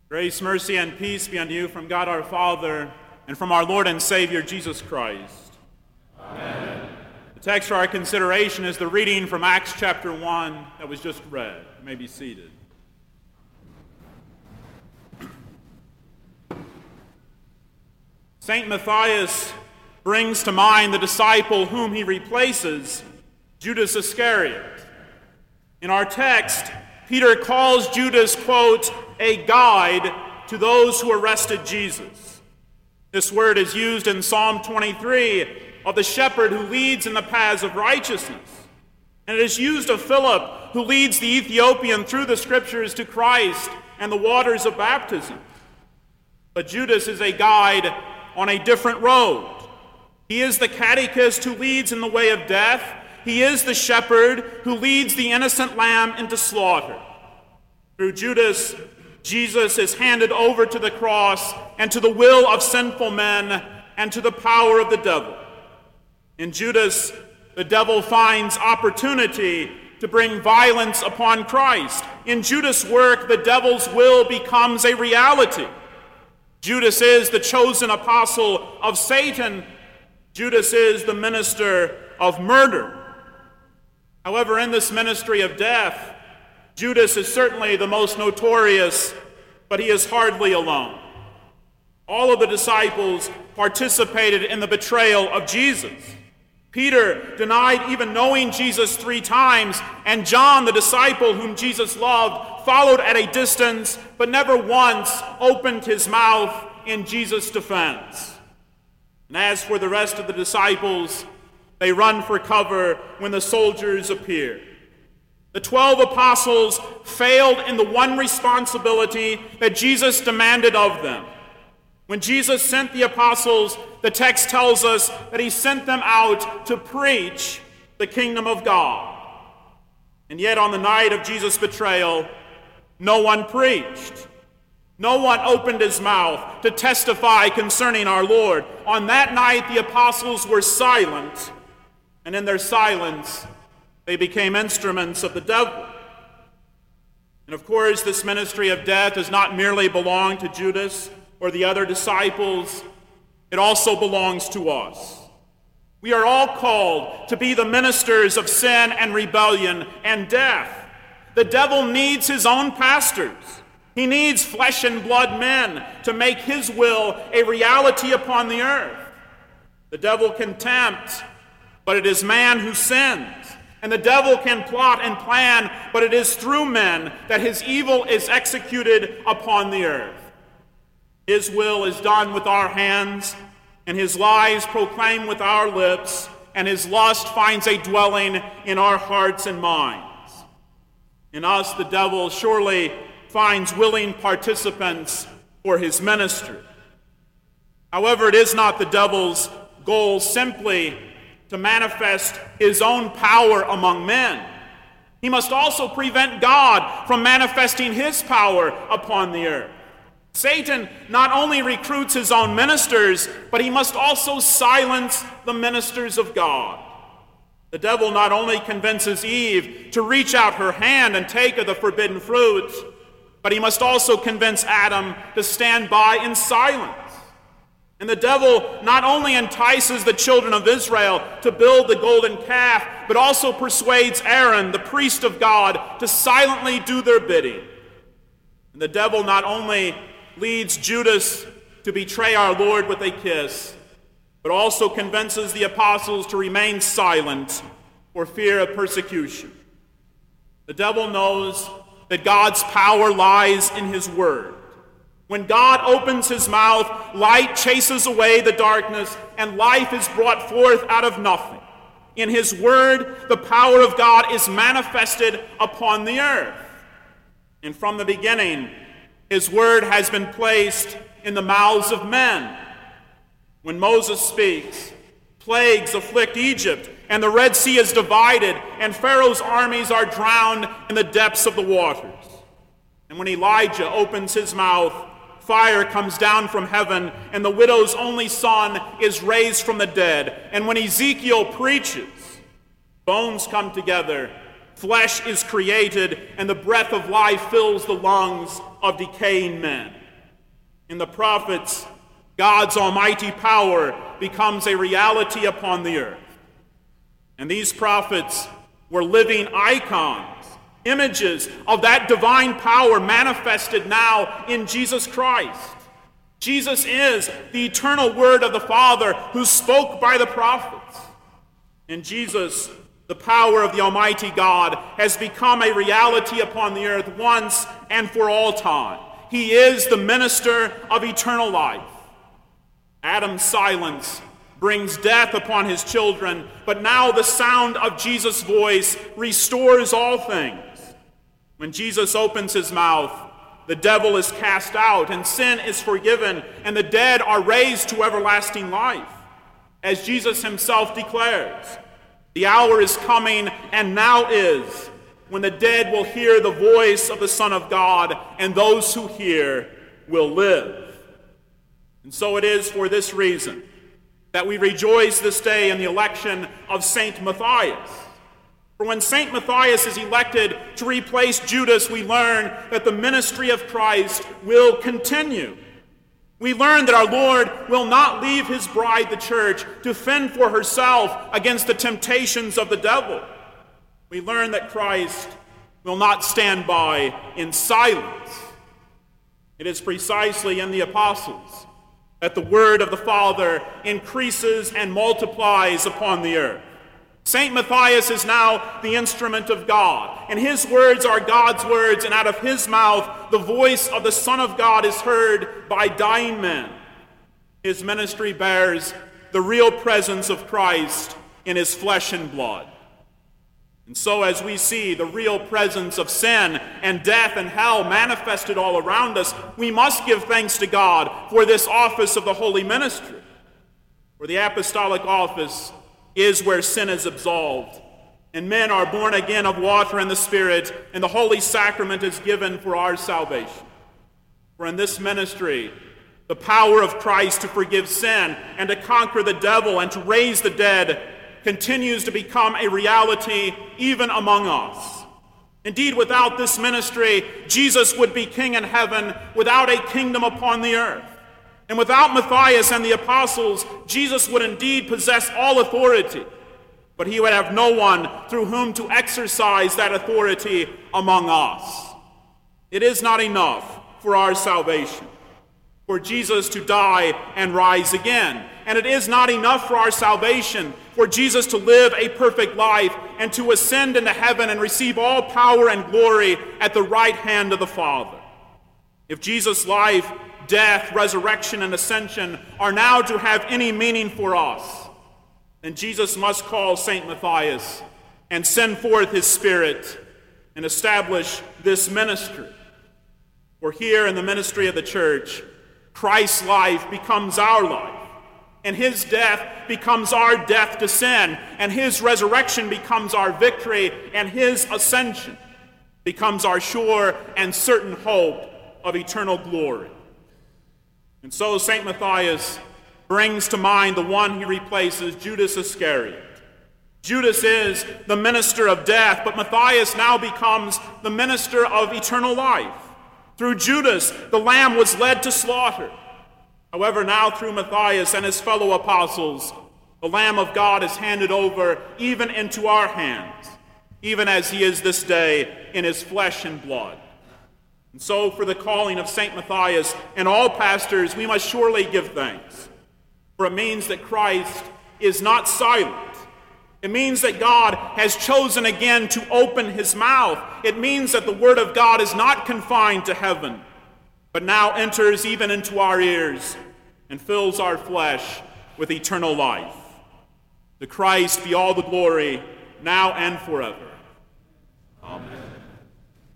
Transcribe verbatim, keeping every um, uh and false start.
Grace, mercy, and peace be unto you from God our Father and from our Lord and Savior Jesus Christ. Amen. The text for our consideration is the reading from Acts chapter one that was just read. You may be seated. Saint Matthias brings to mind the disciple whom he replaces, Judas Iscariot. In our text, Peter calls Judas, quote, a guide to those who arrested Jesus. This word is used in Psalm twenty-three of the shepherd who leads in the paths of righteousness. And it is used of Philip, who leads the Ethiopian through the scriptures to Christ and the waters of baptism. But Judas is a guide on a different road. He is the catechist who leads in the way of death. He is the shepherd who leads the innocent lamb into slaughter. Through Judas, Jesus is handed over to the cross and to the will of sinful men and to the power of the devil. In Judas, the devil finds opportunity to bring violence upon Christ. In Judas' work, the devil's will becomes a reality. Judas is the chosen apostle of Satan. Judas is the minister of murder. However, in this ministry of death, Judas is certainly the most notorious, but he is hardly alone. All of the disciples participated in the betrayal of Jesus. Peter denied even knowing Jesus three times, and John, the disciple whom Jesus loved, followed at a distance, but never once opened his mouth in Jesus' defense. And as for the rest of the disciples, they run for cover when the soldiers appear. The twelve apostles failed in the one responsibility that Jesus demanded of them. When Jesus sent the apostles, the text tells us that he sent them out to preach the kingdom of God. And yet on the night of Jesus' betrayal, no one preached. No one opened his mouth to testify concerning our Lord. On that night, the apostles were silent, and in their silence, they became instruments of the devil. And of course, this ministry of death does not merely belong to Judas or the other disciples. It also belongs to us. We are all called to be the ministers of sin and rebellion and death. The devil needs his own pastors. He needs flesh and blood men to make his will a reality upon the earth. The devil can tempt, but it is man who sins. And the devil can plot and plan, but it is through men that his evil is executed upon the earth. His will is done with our hands, and his lies proclaimed with our lips, and his lust finds a dwelling in our hearts and minds. In us, the devil surely finds willing participants for his ministry. However, it is not the devil's goal simply to manifest his own power among men. He must also prevent God from manifesting his power upon the earth. Satan not only recruits his own ministers, but he must also silence the ministers of God. The devil not only convinces Eve to reach out her hand and take of the forbidden fruit, but he must also convince Adam to stand by in silence. And the devil not only entices the children of Israel to build the golden calf, but also persuades Aaron, the priest of God, to silently do their bidding. And the devil not only leads Judas to betray our Lord with a kiss, but also convinces the apostles to remain silent for fear of persecution. The devil knows that God's power lies in his word. When God opens his mouth, light chases away the darkness, and life is brought forth out of nothing. In his word, the power of God is manifested upon the earth. And from the beginning, his word has been placed in the mouths of men. When Moses speaks, plagues afflict Egypt, and the Red Sea is divided, and Pharaoh's armies are drowned in the depths of the waters. And when Elijah opens his mouth, fire comes down from heaven, and the widow's only son is raised from the dead. And when Ezekiel preaches, bones come together, Flesh is created, and the breath of life fills the lungs of decaying men. In the prophets, God's almighty power becomes a reality upon the earth. And these prophets were living icons, images of that divine power manifested now in Jesus Christ. Jesus is the eternal Word of the Father who spoke by the prophets. And Jesus, the power of the Almighty God, has become a reality upon the earth once and for all time. He is the minister of eternal life. Adam's silence brings death upon his children, but now the sound of Jesus' voice restores all things. When Jesus opens his mouth, the devil is cast out, and sin is forgiven, and the dead are raised to everlasting life. As Jesus himself declares, the hour is coming, and now is, when the dead will hear the voice of the Son of God, and those who hear will live. And so it is for this reason that we rejoice this day in the election of Saint Matthias. For when Saint Matthias is elected to replace Judas, we learn that the ministry of Christ will continue. We learn that our Lord will not leave his bride, the church, to fend for herself against the temptations of the devil. We learn that Christ will not stand by in silence. It is precisely in the apostles that the word of the Father increases and multiplies upon the earth. Saint Matthias is now the instrument of God, and his words are God's words, and out of his mouth the voice of the Son of God is heard by dying men. His ministry bears the real presence of Christ in his flesh and blood. And so as we see the real presence of sin and death and hell manifested all around us, we must give thanks to God for this office of the holy ministry. For the apostolic office is where sin is absolved, and men are born again of water and the Spirit, and the holy sacrament is given for our salvation. For in this ministry, the power of Christ to forgive sin and to conquer the devil and to raise the dead continues to become a reality even among us. Indeed, without this ministry, Jesus would be king in heaven without a kingdom upon the earth. And without Matthias and the apostles, Jesus would indeed possess all authority, but he would have no one through whom to exercise that authority among us. It is not enough for our salvation for Jesus to die and rise again. And it is not enough for our salvation for Jesus to live a perfect life and to ascend into heaven and receive all power and glory at the right hand of the Father. If Jesus' life, death, resurrection, and ascension are now to have any meaning for us, then Jesus must call Saint Matthias and send forth his Spirit and establish this ministry. For here in the ministry of the church, Christ's life becomes our life, and his death becomes our death to sin, and his resurrection becomes our victory, and his ascension becomes our sure and certain hope of eternal glory. And so Saint Matthias brings to mind the one he replaces, Judas Iscariot. Judas is the minister of death, but Matthias now becomes the minister of eternal life. Through Judas, the lamb was led to slaughter. However, now through Matthias and his fellow apostles, the Lamb of God is handed over even into our hands, even as he is this day in his flesh and blood. And so for the calling of Saint Matthias and all pastors, we must surely give thanks. For it means that Christ is not silent. It means that God has chosen again to open his mouth. It means that the word of God is not confined to heaven, but now enters even into our ears and fills our flesh with eternal life. To Christ be all the glory, now and forever.